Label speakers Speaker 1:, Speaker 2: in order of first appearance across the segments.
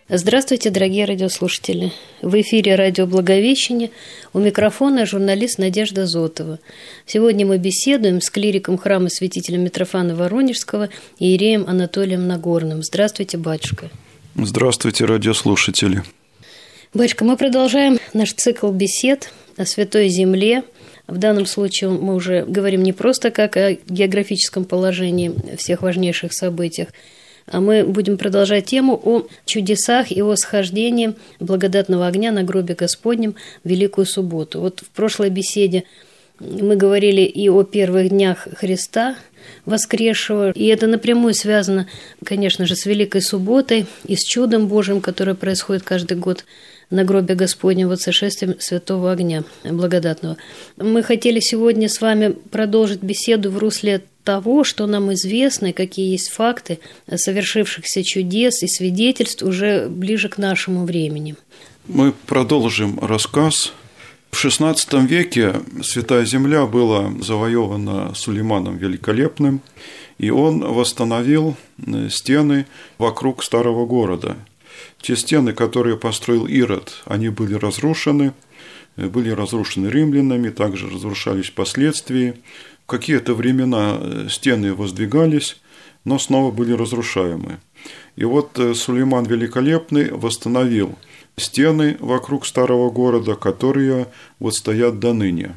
Speaker 1: Здравствуйте, дорогие радиослушатели. В эфире радио «Благовещение». У микрофона журналист Надежда Зотова. Сегодня мы беседуем с клириком храма святителя Митрофана Воронежского иереем Анатолием Нагорным. Здравствуйте, батюшка.
Speaker 2: Здравствуйте, радиослушатели.
Speaker 1: Батюшка, мы продолжаем наш цикл бесед о Святой Земле. В данном случае мы уже говорим не просто как о географическом положении всех важнейших событиях, а мы будем продолжать тему о чудесах и о схождении благодатного огня на гробе Господнем в Великую Субботу. Вот в прошлой беседе мы говорили и о первых днях Христа воскресшего, и это напрямую связано, конечно же, с Великой Субботой и с чудом Божьим, которое происходит каждый год на гробе Господнем, вот сошествием Святого Огня Благодатного. Мы хотели сегодня с вами продолжить беседу в русле того, что нам известно, какие есть факты совершившихся чудес и свидетельств уже ближе к нашему времени.
Speaker 2: Мы продолжим рассказ. В XVI веке Святая Земля была завоевана Сулейманом Великолепным, и он восстановил стены вокруг старого города. Те стены, которые построил Ирод, они были разрушены римлянами, также разрушались впоследствии. В какие-то времена стены воздвигались, но снова были разрушаемы. И вот Сулейман Великолепный восстановил стены вокруг старого города, которые вот стоят до ныне.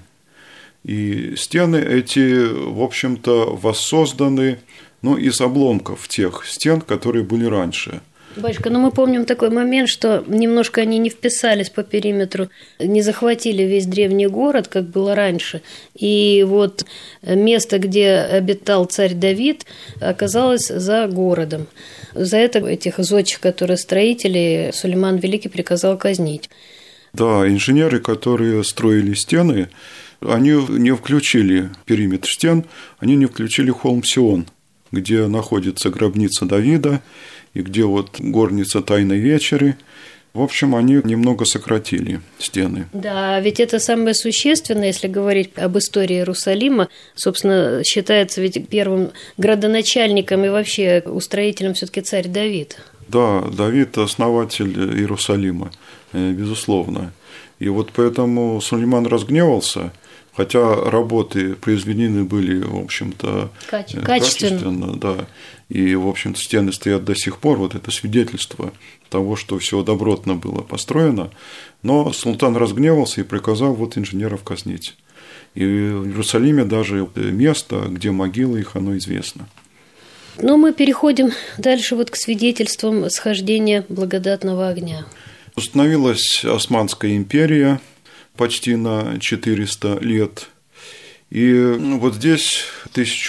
Speaker 2: И стены эти, в общем-то, воссозданы из обломков тех стен, которые были раньше.
Speaker 1: Батюшка, мы помним такой момент, что немножко они не вписались по периметру, не захватили весь древний город, как было раньше. И вот место, где обитал царь Давид, оказалось за городом. За это этих зодчих, которые строители, Сулейман Великий приказал казнить.
Speaker 2: Да, инженеры, которые строили стены, они не включили периметр стен, они не включили холм Сион, где находится гробница Давида, и где вот горница Тайной Вечери. В общем, они немного сократили стены.
Speaker 1: Да, ведь это самое существенное, если говорить об истории Иерусалима. Собственно, считается ведь первым градоначальником и вообще устроителем все-таки царь Давид.
Speaker 2: Да, Давид – основатель Иерусалима, безусловно. И вот поэтому Сулейман разгневался, хотя работы произведены были, в общем-то, качественно, да. И, в общем-то, стены стоят до сих пор. Вот это свидетельство того, что все добротно было построено. Но султан разгневался и приказал вот инженеров казнить. И в Иерусалиме даже место, где могилы их, оно известно.
Speaker 1: Но мы переходим дальше вот к свидетельствам схождения благодатного огня.
Speaker 2: Установилась Османская империя почти на 400 лет. И вот здесь в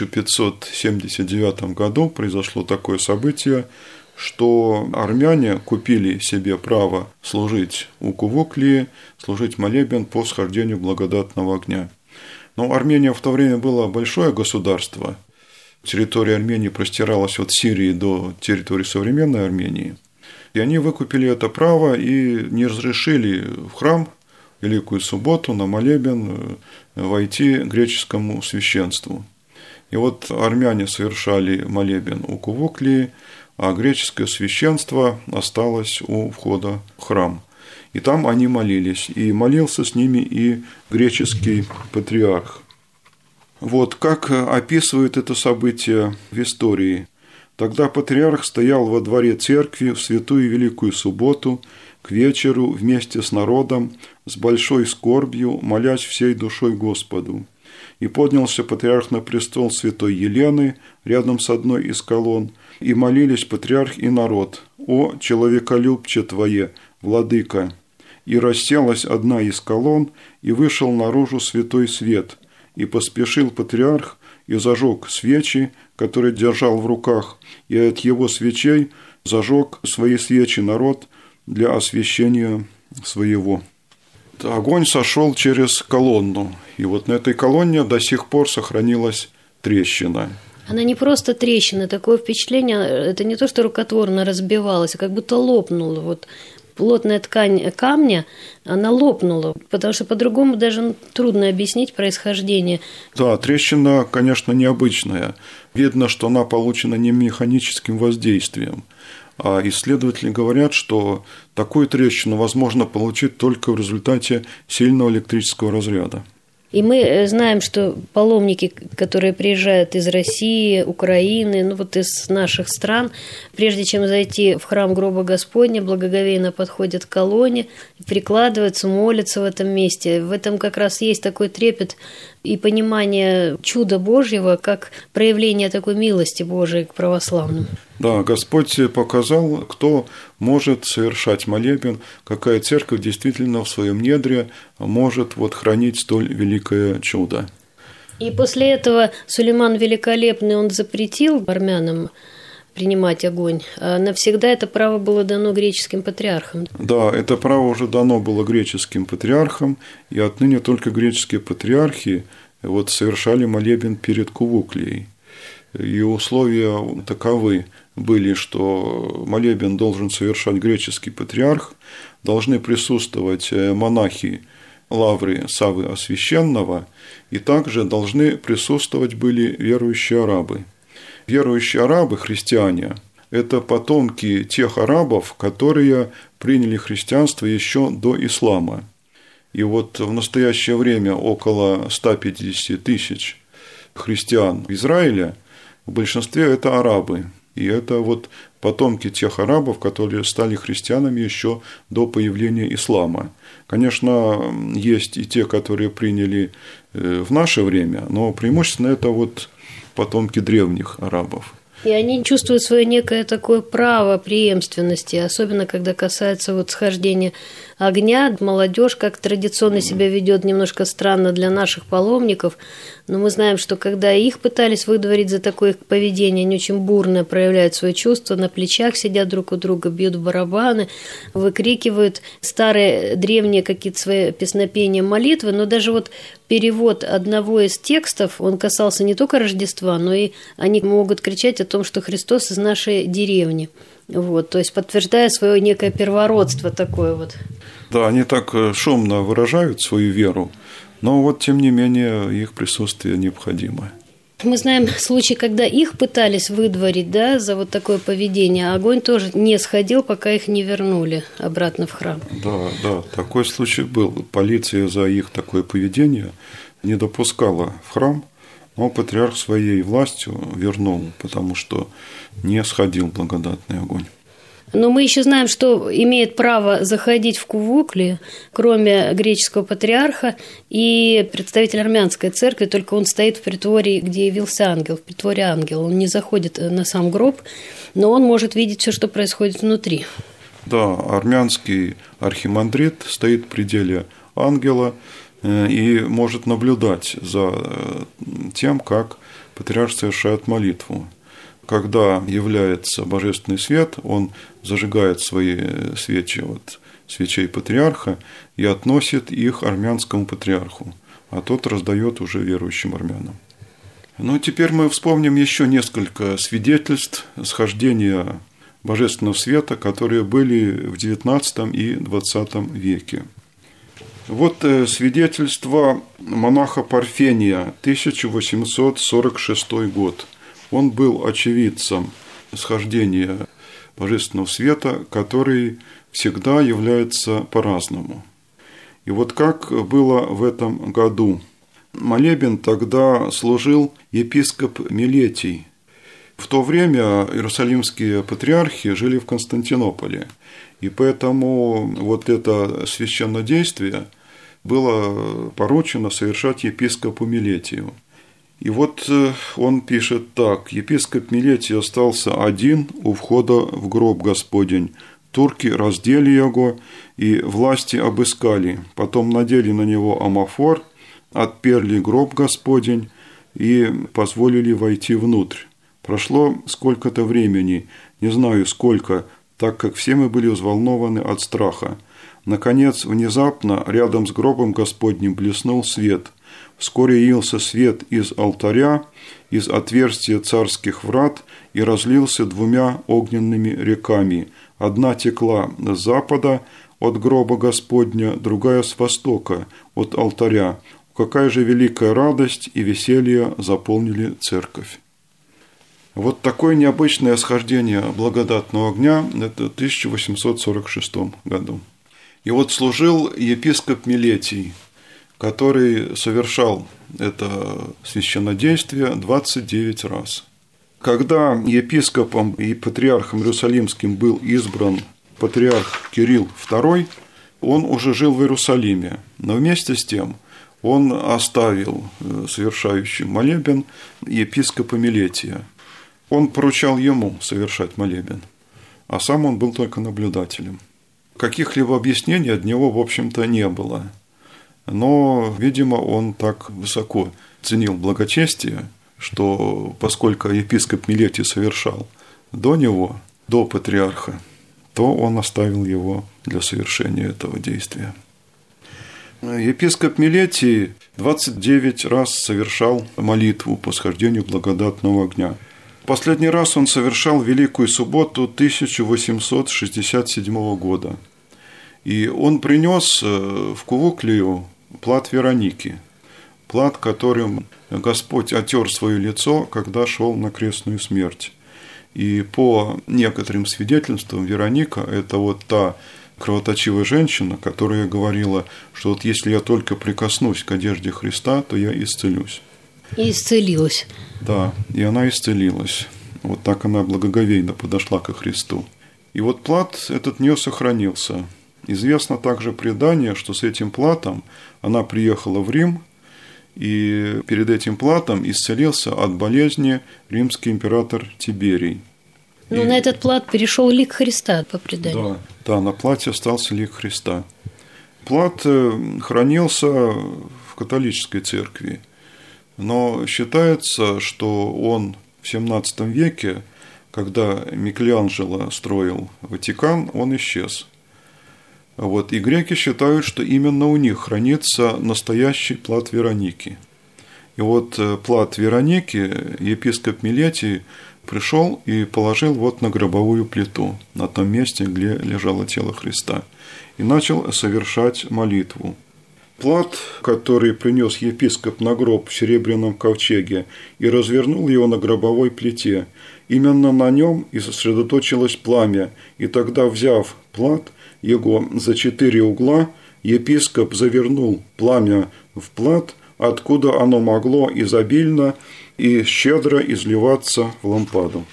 Speaker 2: 1579 году произошло такое событие, что армяне купили себе право служить у Кувуклии, служить молебен по схождению благодатного огня. Но Армения в то время была большое государство. Территория Армении простиралась от Сирии до территории современной Армении. И они выкупили это право и не разрешили в храм Великую Субботу на молебен войти греческому священству. И вот армяне совершали молебен у Кувуклии, а греческое священство осталось у входа в храм. И там они молились, и молился с ними и греческий патриарх. Вот как описывает это событие в истории. Тогда патриарх стоял во дворе церкви в святую Великую Субботу, к вечеру вместе с народом, с большой скорбью, молясь всей душой Господу. И поднялся патриарх на престол святой Елены, рядом с одной из колонн, и молились патриарх и народ: «О, человеколюбче Твое, владыка!» И расселась одна из колонн, и вышел наружу святой свет, и поспешил патриарх, и зажег свечи, которые держал в руках, и от его свечей зажег свои свечи народ для освящения своего. Огонь сошел через колонну, и вот на этой колонне до сих пор сохранилась трещина.
Speaker 1: Она не просто трещина, такое впечатление, это не то, что рукотворно разбивалась, а как будто лопнула. Вот плотная ткань камня, она лопнула, потому что по-другому даже трудно объяснить происхождение.
Speaker 2: Да, трещина, конечно, необычная. Видно, что она получена не механическим воздействием, А исследователи говорят, что такую трещину возможно получить только в результате сильного электрического разряда.
Speaker 1: И мы знаем, что паломники, которые приезжают из России, Украины, из наших стран, прежде чем зайти в храм гроба Господня, благоговейно подходят к колонне, прикладываются, молятся в этом месте. В этом как раз есть такой трепет и понимание чуда Божьего, как проявление такой милости Божией к православным.
Speaker 2: Да, Господь показал, кто может совершать молебен, какая церковь действительно в своем недре может хранить столь великое чудо.
Speaker 1: И после этого Сулейман Великолепный, он запретил армянам принимать огонь, а навсегда это право было дано греческим патриархам.
Speaker 2: Да, это право уже дано было греческим патриархам, и отныне только греческие патриархи совершали молебен перед Кувуклией. И условия таковы были, что молебен должен совершать греческий патриарх, должны присутствовать монахи лавры Саввы Освященного, и также должны присутствовать были верующие арабы. Верующие арабы, христиане, это потомки тех арабов, которые приняли христианство еще до ислама. И в настоящее время около 150 тысяч христиан в Израиле, в большинстве это арабы. И это потомки тех арабов, которые стали христианами еще до появления ислама. Конечно, есть и те, которые приняли в наше время, но преимущественно это потомки древних арабов.
Speaker 1: И они чувствуют свое некое такое право преемственности, особенно когда касается схождения огня. Молодежь как традиционно себя ведет немножко странно для наших паломников, но мы знаем, что когда их пытались выдворить за такое поведение, они очень бурно проявляют свои чувства, на плечах сидят друг у друга, бьют в барабаны, выкрикивают старые древние какие-то свои песнопения, молитвы, но даже перевод одного из текстов, он касался не только Рождества, но и они могут кричать о том, что Христос из нашей деревни. То есть подтверждая свое некое первородство такое .
Speaker 2: Да, они так шумно выражают свою веру, но тем не менее их присутствие необходимо.
Speaker 1: Мы знаем случаи, когда их пытались выдворить, за такое поведение, а огонь тоже не сходил, пока их не вернули обратно в храм.
Speaker 2: Да, такой случай был. Полиция за их такое поведение не допускала в храм, но патриарх своей властью вернул, потому что не сходил благодатный огонь.
Speaker 1: Но мы еще знаем, что имеет право заходить в Кувукли, кроме греческого патриарха и представитель армянской церкви, только он стоит в притворе, где явился ангел, в притворе ангела. Он не заходит на сам гроб, но он может видеть все, что происходит внутри.
Speaker 2: Да, армянский архимандрит стоит в пределе ангела и может наблюдать за тем, как патриарх совершает молитву. Когда является божественный свет, он зажигает свои свечи свечей патриарха и относит их армянскому патриарху, а тот раздает уже верующим армянам. Теперь мы вспомним еще несколько свидетельств схождения божественного света, которые были в XIX и XX веке. Свидетельство монаха Парфения, 1846 год. Он был очевидцем схождения божественного света, который всегда является по-разному. И как было в этом году. Молебен тогда служил епископ Милетий. В то время иерусалимские патриархи жили в Константинополе, и поэтому это священнодействие было поручено совершать епископу Милетию. И он пишет так: «Епископ Милетий остался один у входа в гроб Господень. Турки раздели его, и власти обыскали. Потом надели на него амафор, отперли гроб Господень и позволили войти внутрь. Прошло сколько-то времени, не знаю сколько, так как все мы были взволнованы от страха. Наконец, внезапно, рядом с гробом Господним блеснул свет. Вскоре явился свет из алтаря, из отверстия царских врат и разлился двумя огненными реками. Одна текла с запада от гроба Господня, другая с востока от алтаря. Какая же великая радость и веселье заполнили церковь». Вот такое необычное схождение благодатного огня – это в 1846 году. И вот служил епископ Милетий, который совершал это священнодействие 29 раз. Когда епископом и патриархом Иерусалимским был избран патриарх Кирилл II, он уже жил в Иерусалиме, но вместе с тем он оставил совершающим молебен епископа Милетия. Он поручал ему совершать молебен, а сам он был только наблюдателем. Каких-либо объяснений от него, в общем-то, не было. Но, видимо, он так высоко ценил благочестие, что поскольку епископ Милетий совершал до него, до патриарха, то он оставил его для совершения этого действия. Епископ Милетий 29 раз совершал молитву по схождению благодатного огня. Последний раз он совершал Великую Субботу 1867 года. И он принес в Кувуклию плат Вероники, плат, которым Господь отер свое лицо, когда шел на крестную смерть. И по некоторым свидетельствам Вероника – это вот та кровоточивая женщина, которая говорила, что вот если я только прикоснусь к одежде Христа, то я исцелюсь.
Speaker 1: И исцелилась.
Speaker 2: Да, и она исцелилась. Вот так она благоговейно подошла ко Христу. И вот плат этот у нее сохранился. Известно также предание, что с этим платом она приехала в Рим, и перед этим платом исцелился от болезни римский император Тиберий.
Speaker 1: Но на этот плат перешел лик Христа, по преданию.
Speaker 2: Да, на плате остался лик Христа. Плат хранился в католической церкви, но считается, что он в XVII веке, когда Микеланджело строил Ватикан, он исчез. Вот, и греки считают, что именно у них хранится настоящий плат Вероники. И вот плат Вероники епископ Милетий пришел и положил вот на гробовую плиту, на том месте, где лежало тело Христа, и начал совершать молитву. Плат, который принес епископ на гроб в серебряном ковчеге и развернул его на гробовой плите, именно на нем и сосредоточилось пламя, и тогда, взяв плат его за 4 угла, епископ завернул пламя в плат, откуда оно могло изобильно и щедро изливаться в лампаду.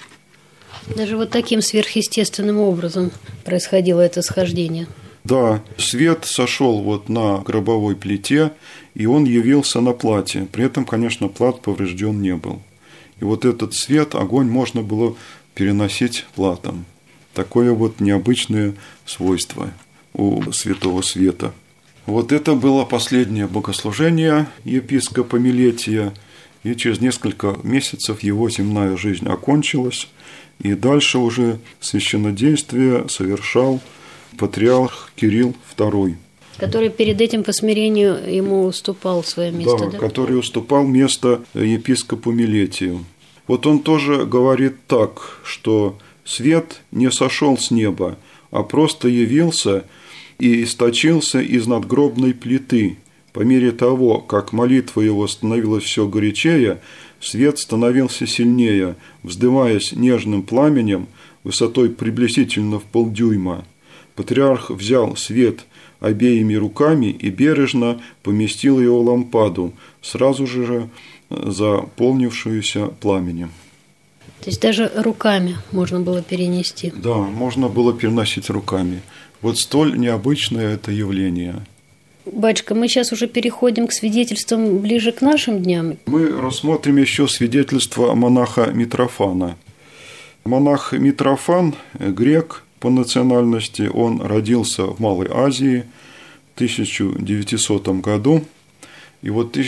Speaker 1: Даже вот таким сверхъестественным образом происходило это схождение.
Speaker 2: Да, свет сошел вот на гробовой плите, и он явился на плате. При этом, конечно, плат поврежден не был. И вот этот свет, огонь можно было переносить платом. Такое вот необычное свойство у святого света. Вот это было последнее богослужение епископа Милетия, и через несколько месяцев его земная жизнь окончилась, и дальше уже священнодействие совершал патриарх Кирилл II.
Speaker 1: Который перед этим по смирению ему уступал свое место, да?
Speaker 2: Который уступал место епископу Милетию. Вот он тоже говорит так, что свет не сошел с неба, а просто явился и источился из надгробной плиты. По мере того, как молитва его становилась все горячее, свет становился сильнее, вздымаясь нежным пламенем высотой приблизительно в полдюйма. Патриарх взял свет обеими руками и бережно поместил его в лампаду, сразу же заполнившуюся пламенем.
Speaker 1: То есть даже руками можно было перенести?
Speaker 2: Да, можно было переносить руками. Вот столь необычное это явление.
Speaker 1: Батюшка, мы сейчас уже переходим к свидетельствам ближе к нашим дням.
Speaker 2: Мы рассмотрим еще свидетельство монаха Митрофана. Монах Митрофан, грек по национальности, он родился в Малой Азии в 1900 году. И вот в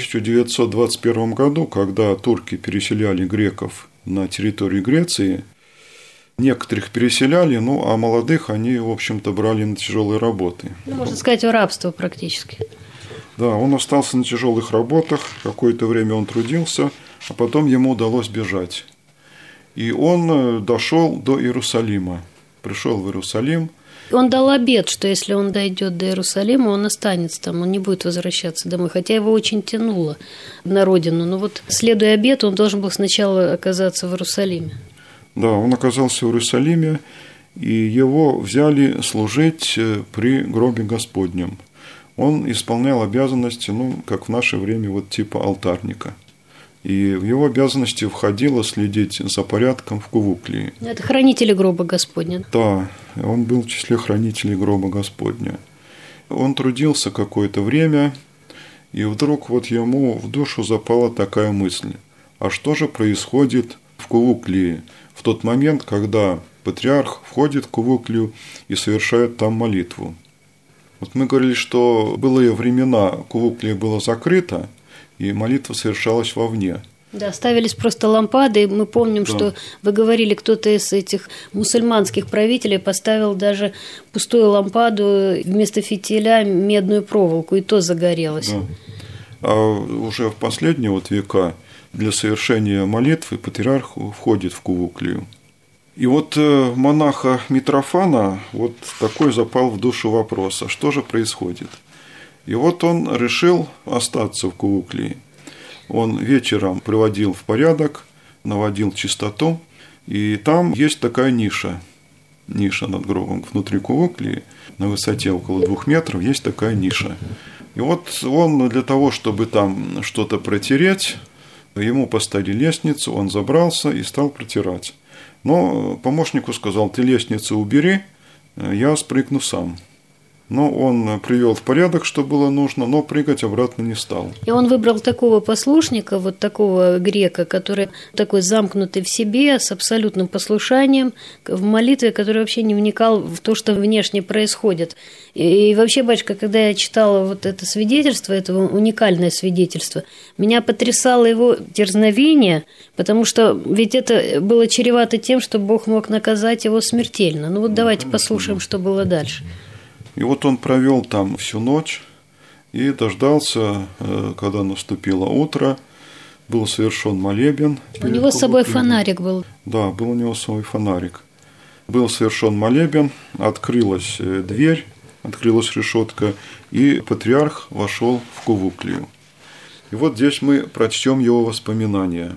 Speaker 2: 1921 году, когда турки переселяли греков на территорию Греции, некоторых переселяли, а молодых они, в общем-то, брали на тяжелые работы.
Speaker 1: Можно сказать, рабство практически.
Speaker 2: Да, он остался на тяжелых работах, какое-то время он трудился, а потом ему удалось бежать. И он дошел до Иерусалима, пришел в Иерусалим,
Speaker 1: Он дал обет, что если он дойдет до Иерусалима, он останется там, он не будет возвращаться домой, хотя его очень тянуло на родину. Но вот, следуя обету, он должен был сначала оказаться в Иерусалиме.
Speaker 2: Да, он оказался в Иерусалиме, и его взяли служить при гробе Господнем. Он исполнял обязанности, как в наше время, вот типа алтарника. И в его обязанности входило следить за порядком в Кувуклии.
Speaker 1: Это хранители гроба Господня.
Speaker 2: Да, он был в числе хранителей гроба Господня. Он трудился какое-то время, и вдруг вот ему в душу запала такая мысль. А что же происходит в Кувуклии в тот момент, когда патриарх входит в Кувуклию и совершает там молитву? Вот мы говорили, что в былые времена Кувуклия была закрыта, и молитва совершалась вовне.
Speaker 1: Да, ставились просто лампады, и мы помним, что вы говорили, кто-то из этих мусульманских правителей поставил даже пустую лампаду, вместо фитиля медную проволоку, и то загорелось. Да.
Speaker 2: А уже в последние века для совершения молитвы патриарх входит в Кувуклию. И вот монаха Митрофана вот такой запал в душу вопрос, а что же происходит? И вот он решил остаться в Кувуклии. Он вечером приводил в порядок, наводил чистоту, и там есть такая ниша над гробом. Внутри Кувуклии, на высоте около 2 метров, есть такая ниша. И вот он для того, чтобы там что-то протереть, ему поставили лестницу, он забрался и стал протирать. Но помощнику сказал: ты лестницу убери, я спрыгну сам. Но он привел в порядок, что было нужно, но прыгать обратно не стал.
Speaker 1: И он выбрал такого послушника, вот такого грека, который такой замкнутый в себе, с абсолютным послушанием, в молитве, который вообще не вникал в то, что внешне происходит. И вообще, батюшка, когда я читала вот это свидетельство, это уникальное свидетельство, меня потрясало его дерзновение, потому что ведь это было чревато тем, что Бог мог наказать его смертельно. Ну вот давайте послушаем, что было дальше.
Speaker 2: И вот он провел там всю ночь и дождался, когда наступило утро, был совершен молебен.
Speaker 1: У него с собой фонарик был.
Speaker 2: Да, был у него с собой фонарик. Был совершен молебен, открылась дверь, открылась решетка, и патриарх вошел в Кувуклию. И вот здесь мы прочтем его воспоминания.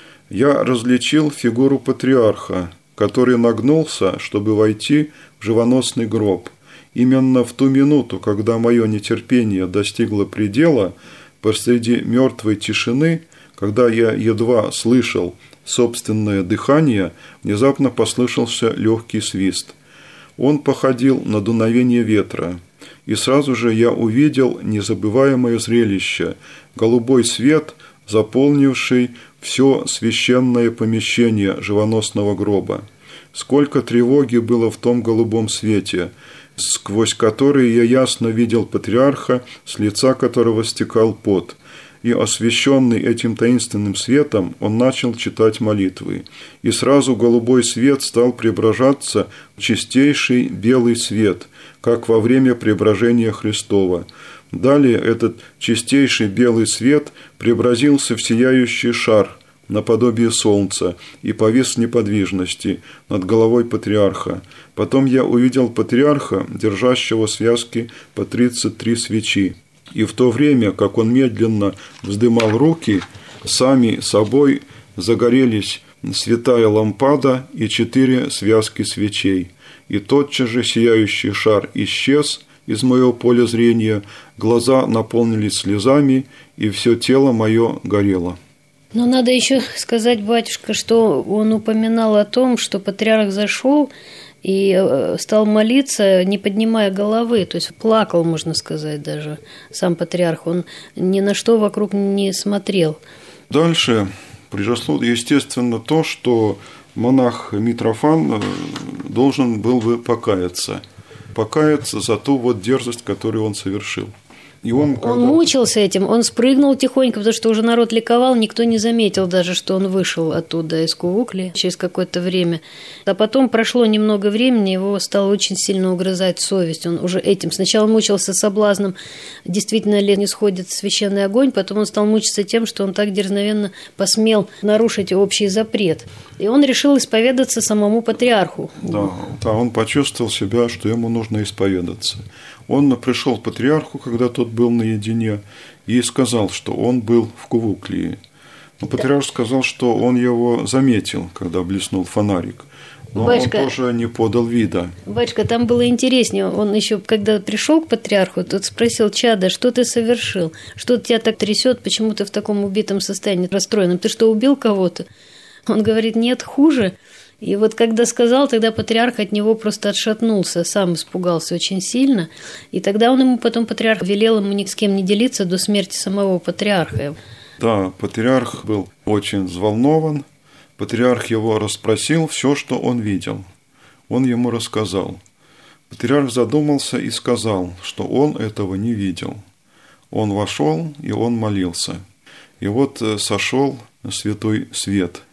Speaker 2: «Я различил фигуру патриарха, который нагнулся, чтобы войти в живоносный гроб. Именно в ту минуту, когда мое нетерпение достигло предела, посреди мертвой тишины, когда я едва слышал собственное дыхание, внезапно послышался легкий свист. Он походил на дуновение ветра, и сразу же я увидел незабываемое зрелище – голубой свет, заполнивший все священное помещение живоносного гроба. Сколько тревоги было в том голубом свете, сквозь который я ясно видел патриарха, с лица которого стекал пот. И, освещенный этим таинственным светом, он начал читать молитвы. И сразу голубой свет стал преображаться в чистейший белый свет, как во время преображения Христова. Далее этот чистейший белый свет преобразился в сияющий шар, наподобие солнца, и повис в неподвижности над головой патриарха. Потом я увидел патриарха, держащего связки по 33 свечи. И в то время, как он медленно вздымал руки, сами собой загорелись святая лампада и 4 связки свечей. И тотчас же сияющий шар исчез из моего поля зрения, глаза наполнились слезами, и все тело мое горело».
Speaker 1: Но надо еще сказать, батюшка, что он упоминал о том, что патриарх зашел и стал молиться, не поднимая головы, то есть плакал, можно сказать, даже сам патриарх, он ни на что вокруг не смотрел.
Speaker 2: Дальше произошло, естественно, то, что монах Митрофан должен был бы покаяться за ту вот дерзость, которую он совершил. И он
Speaker 1: мучился этим, он спрыгнул тихонько, потому что уже народ ликовал, никто не заметил даже, что он вышел оттуда из Кувукли через какое-то время. А потом прошло немного времени, его стало очень сильно угрызать совесть. Он уже этим сначала мучился соблазном, действительно ли не сходит священный огонь, потом он стал мучиться тем, что он так дерзновенно посмел нарушить общий запрет. И он решил исповедаться самому патриарху.
Speaker 2: Да, он почувствовал себя, что ему нужно исповедаться. Он пришел к патриарху, когда тот был наедине, и сказал, что он был в Кувуклии. Но патриарх сказал, что он его заметил, когда блеснул фонарик. Но батюшка, он тоже не подал вида.
Speaker 1: Батюшка, там было интереснее. Он еще, когда пришел к патриарху, тот спросил: «Чадо, что ты совершил? Что тебя так трясет? Почему ты в таком убитом состоянии, расстроенном? Ты что, убил кого-то?» Он говорит: «Нет, хуже». И вот когда сказал, тогда патриарх от него просто отшатнулся, сам испугался очень сильно. И тогда он ему потом, патриарх, велел ему ни с кем не делиться до смерти самого патриарха.
Speaker 2: Да, патриарх был очень взволнован. Патриарх его расспросил все, что он видел. Он ему рассказал. Патриарх задумался и сказал, что он этого не видел. Он вошел, и он молился. И вот сошел святой свет.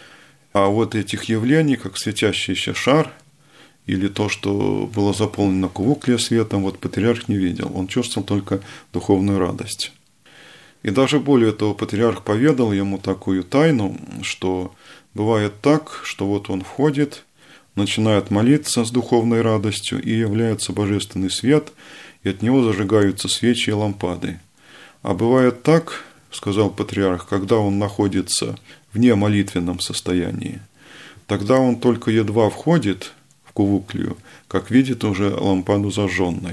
Speaker 2: А вот этих явлений, как светящийся шар, или то, что было заполнено Кувуклия светом, вот патриарх не видел. Он чувствовал только духовную радость. И даже более того, патриарх поведал ему такую тайну, что бывает так, что вот он входит, начинает молиться с духовной радостью, и является божественный свет, и от него зажигаются свечи и лампады. А бывает так, сказал патриарх, когда он находится в немолитвенном состоянии. Тогда он только едва входит в Кувуклию, как видит уже лампаду зажженной.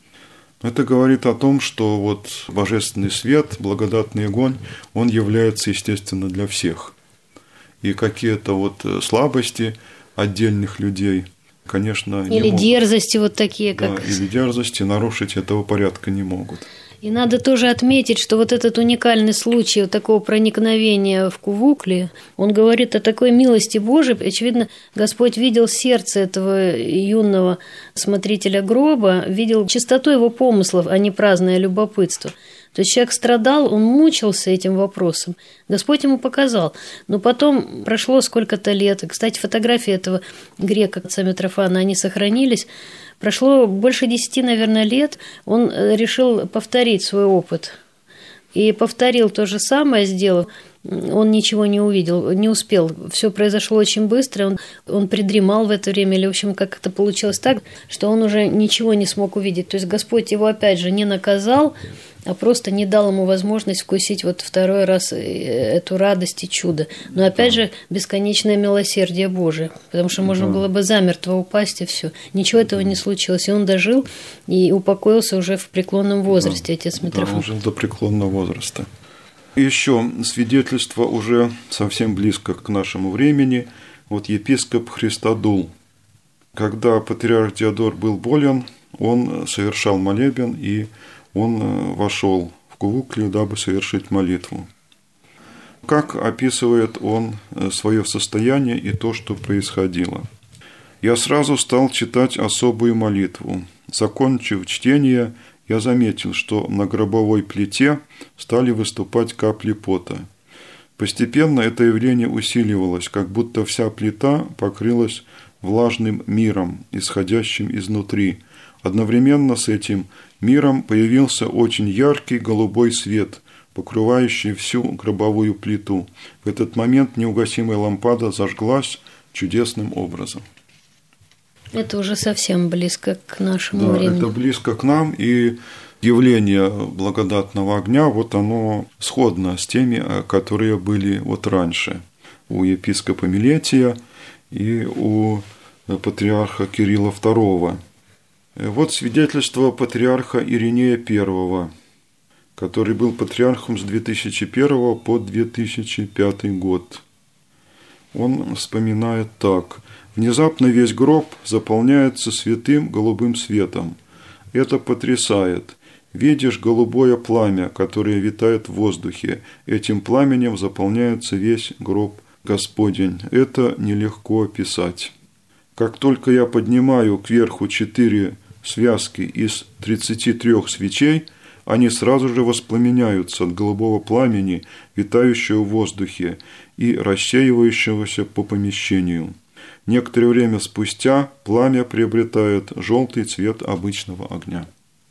Speaker 2: Это говорит о том, что вот божественный свет, благодатный огонь, он является, естественно, для всех. И какие-то вот слабости отдельных людей, конечно, не
Speaker 1: или
Speaker 2: могут.
Speaker 1: Дерзости вот такие, как...
Speaker 2: Да, или дерзости нарушить этого порядка не могут.
Speaker 1: И надо тоже отметить, что вот этот уникальный случай вот такого проникновения в Кувукли, он говорит о такой милости Божией. Очевидно, Господь видел сердце этого юного смотрителя гроба, видел чистоту его помыслов, а не праздное любопытство. То есть человек страдал, он мучился этим вопросом. Господь ему показал. Но потом прошло сколько-то лет. И, кстати, фотографии этого грека, отца Митрофана, они сохранились. Прошло больше 10, наверное, лет. Он решил повторить свой опыт. И повторил то же самое, сделав. Он ничего не увидел, не успел. Все произошло очень быстро. Он придремал в это время. Или, в общем, как это получилось так, что он уже ничего не смог увидеть. То есть Господь его, опять же, не наказал, а просто не дал ему возможность вкусить вот второй раз эту радость и чудо. Но опять же, бесконечное милосердие Божие, потому что можно было бы замертво упасть, и все. Ничего этого не случилось. И он дожил и упокоился уже в преклонном возрасте, отец Митрофан.
Speaker 2: Он жил до преклонного возраста. Еще свидетельство уже совсем близко к нашему времени. Вот епископ Христодул. Когда патриарх Диодор был болен, он совершал молебен, и он вошел в Кувуклию, дабы совершить молитву. Как описывает он свое состояние и то, что происходило? «Я сразу стал читать особую молитву. Закончив чтение, я заметил, что на гробовой плите стали выступать капли пота. Постепенно это явление усиливалось, как будто вся плита покрылась влажным миром, исходящим изнутри. Одновременно с этим миром появился очень яркий голубой свет, покрывающий всю гробовую плиту. В этот момент неугасимая лампада зажглась чудесным образом».
Speaker 1: Это уже совсем близко к нашему времени.
Speaker 2: Это близко к нам, и явление благодатного огня, вот оно сходно с теми, которые были вот раньше у епископа Милетия и у патриарха Кирилла II. Вот свидетельство патриарха Иринея I, который был патриархом с 2001 по 2005 год. Он вспоминает так: «Внезапно весь гроб заполняется святым голубым светом. Это потрясает. Видишь голубое пламя, которое витает в воздухе. Этим пламенем заполняется весь гроб Господень. Это нелегко описать. Как только я поднимаю кверху 4 связки из 33 свечей, они сразу же воспламеняются от голубого пламени, витающего в воздухе и рассеивающегося по помещению. Некоторое время спустя пламя приобретает желтый цвет обычного огня.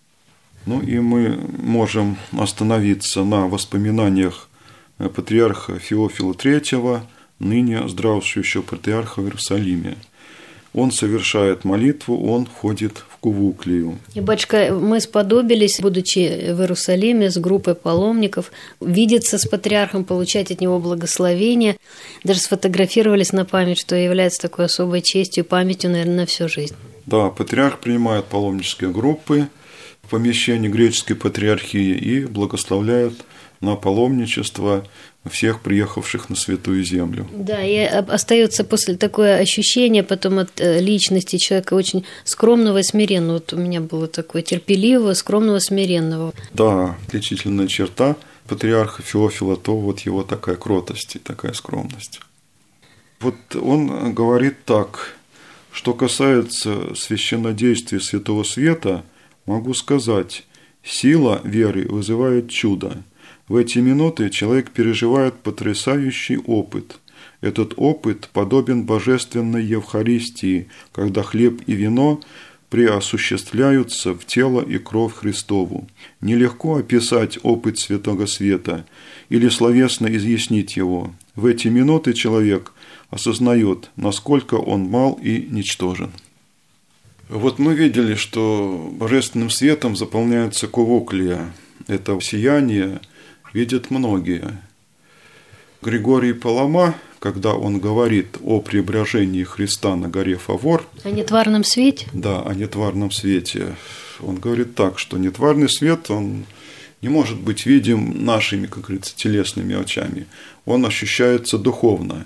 Speaker 2: Ну и мы можем остановиться на воспоминаниях патриарха Феофила III, ныне здравствующего патриарха в Иерусалиме. Он совершает молитву, он входит в Кувуклию.
Speaker 1: И, батюшка, мы сподобились, будучи в Иерусалиме с группой паломников, видеться с патриархом, получать от него благословение. Даже сфотографировались на память, что является такой особой честью, памятью, наверное, на всю жизнь.
Speaker 2: Да, патриарх принимает паломнические группы в помещении греческой патриархии и благословляет на паломничество всех приехавших на Святую Землю.
Speaker 1: Да, и остается после такое ощущение потом от личности человека очень скромного и смиренного. Вот у меня было такое терпеливого, скромного, смиренного.
Speaker 2: Да, отличительная черта патриарха Феофила, то вот его такая кротость и такая скромность. Вот он говорит так: что касается священнодействия Святого Света, могу сказать, сила веры вызывает чудо. В эти минуты человек переживает потрясающий опыт. Этот опыт подобен божественной Евхаристии, когда хлеб и вино преосуществляются в тело и кровь Христову. Нелегко описать опыт Святого Света или словесно изъяснить его. В эти минуты человек осознает, насколько он мал и ничтожен. Вот мы видели, что божественным светом заполняется Кувуклия. Это сияние видят многие. Григорий Палама, когда он говорит о преображении Христа на горе Фавор,
Speaker 1: о нетварном свете?
Speaker 2: Да, о нетварном свете. Он говорит так, что нетварный свет, он не может быть видим нашими, как говорится, телесными очами. Он ощущается духовно.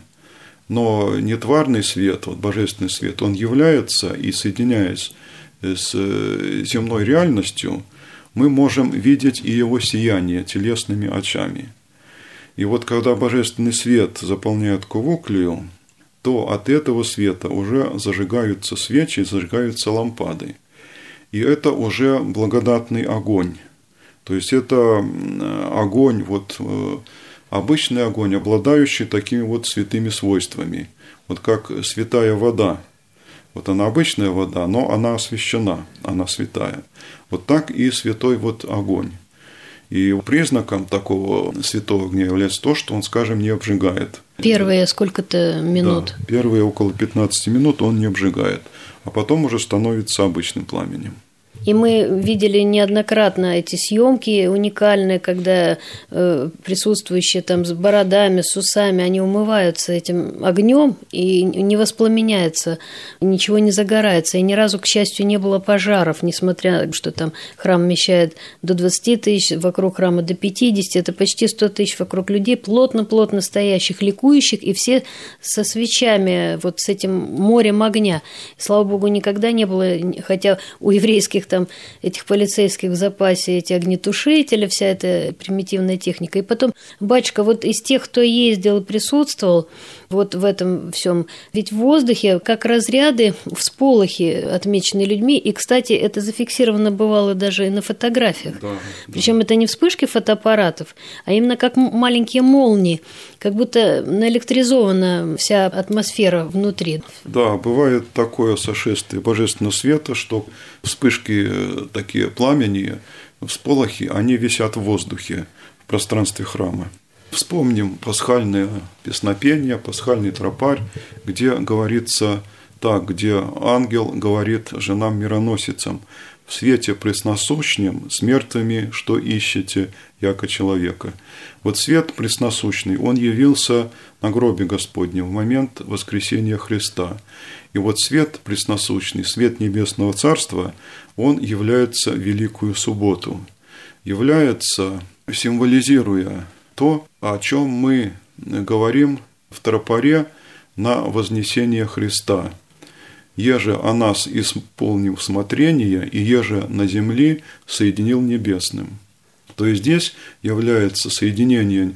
Speaker 2: Но нетварный свет, вот божественный свет, он является и, соединяясь с земной реальностью, мы можем видеть и его сияние телесными очами. И вот когда божественный свет заполняет Кувуклию, то от этого света уже зажигаются свечи, зажигаются лампады. И это уже благодатный огонь. То есть это огонь, вот, обычный огонь, обладающий такими вот святыми свойствами. Вот как святая вода. Вот она обычная вода, но она освящена, она святая. Вот так и святой вот огонь. И признаком такого святого огня является то, что он, скажем, не обжигает.
Speaker 1: Первые сколько-то минут.
Speaker 2: Да, первые около 15 минут он не обжигает, а потом уже становится обычным пламенем.
Speaker 1: И мы видели неоднократно эти съемки уникальные, когда присутствующие там с бородами, с усами, они умываются этим огнем и не воспламеняется, ничего не загорается. И ни разу, к счастью, не было пожаров, несмотря, что там храм вмещает до 20 тысяч, вокруг храма до 50, это почти 100 тысяч вокруг людей, плотно-плотно стоящих, ликующих, и все со свечами, вот с этим морем огня. Слава Богу, никогда не было, хотя у еврейских там этих полицейских в запасе, эти огнетушители, вся эта примитивная техника. И потом, батюшка, вот из тех, кто ездил и присутствовал вот в этом всем, ведь в воздухе, как разряды, всполохи отмечены людьми, и, кстати, это зафиксировано бывало даже и на фотографиях. Да, причем это не вспышки фотоаппаратов, а именно как маленькие молнии, как будто наэлектризована вся атмосфера внутри.
Speaker 2: Да, бывает такое сошествие божественного света, что вспышки такие пламени, всполохи, они висят в воздухе, в пространстве храма. Вспомним пасхальное песнопение, пасхальный тропарь, где говорится так, где ангел говорит женам-мироносицам: «В свете пресносущнем с мертвыми, что ищете, яко человека». Вот свет пресносущный, он явился на гробе Господнем в момент воскресения Христа. И вот свет пресносущный, свет Небесного Царства, он является в Великую Субботу, является, символизируя то, о чем мы говорим в тропаре на вознесение Христа. «Еже о нас исполнил смотрение, и еже на земли соединил небесным». То есть здесь является соединение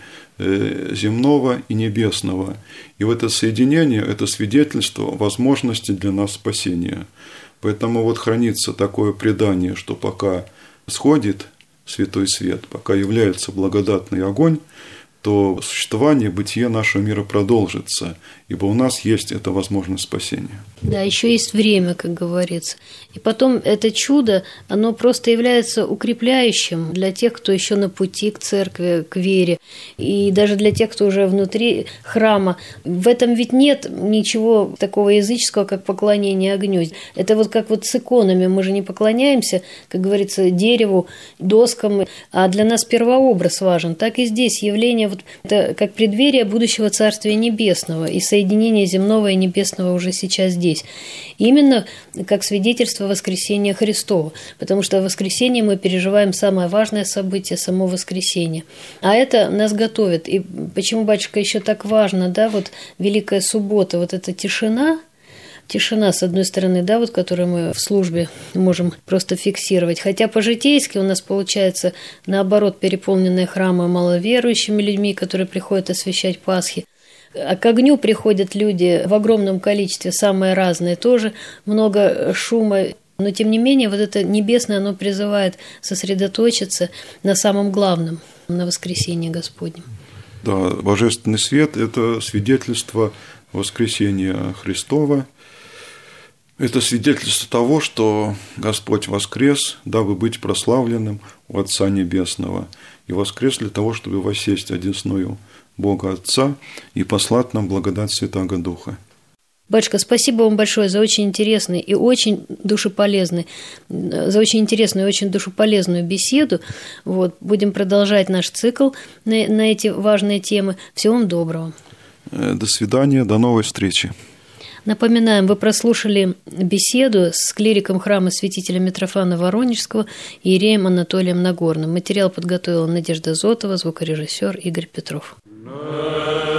Speaker 2: земного и небесного. И в это соединение, это свидетельство возможности для нас спасения. Поэтому вот хранится такое предание, что пока сходит святой свет, пока является благодатный огонь, то существование, бытие нашего мира продолжится, ибо у нас есть эта возможность спасения.
Speaker 1: Да, еще есть время, как говорится. И потом это чудо, оно просто является укрепляющим для тех, кто еще на пути к церкви, к вере, и даже для тех, кто уже внутри храма. В этом ведь нет ничего такого языческого, как поклонение огню. Это вот как вот с иконами. Мы же не поклоняемся, как говорится, дереву, доскам, а для нас первообраз важен. Так и здесь явление вот это как преддверие будущего Царствия Небесного и соединение земного и небесного уже сейчас здесь. Именно как свидетельство воскресения Христова, потому что в воскресенье мы переживаем самое важное событие, само воскресенье. А это нас готовит. И почему, батюшка, еще так важно, да, вот Великая Суббота, вот эта тишина, с одной стороны, да, вот, которую мы в службе можем просто фиксировать. Хотя по-житейски у нас получается, наоборот, переполненные храмы маловерующими людьми, которые приходят освящать Пасхи. А к огню приходят люди в огромном количестве, самые разные, тоже много шума. Но, тем не менее, вот это небесное, оно призывает сосредоточиться на самом главном, на воскресении Господнем.
Speaker 2: Да, божественный свет – это свидетельство воскресения Христова. Это свидетельство того, что Господь воскрес, дабы быть прославленным у Отца Небесного, и воскрес для того, чтобы воссесть одесную Бога Отца и послать нам благодать Святаго Духа.
Speaker 1: Батюшка, спасибо вам большое за очень интересную и очень душеполезную беседу. Вот, будем продолжать наш цикл на эти важные темы. Всего вам доброго.
Speaker 2: До свидания, до новой встречи.
Speaker 1: Напоминаем, вы прослушали беседу с клириком храма святителя Митрофана Воронежского иереем Анатолием Нагорным. Материал подготовила Надежда Зотова, звукорежиссер Игорь Петров.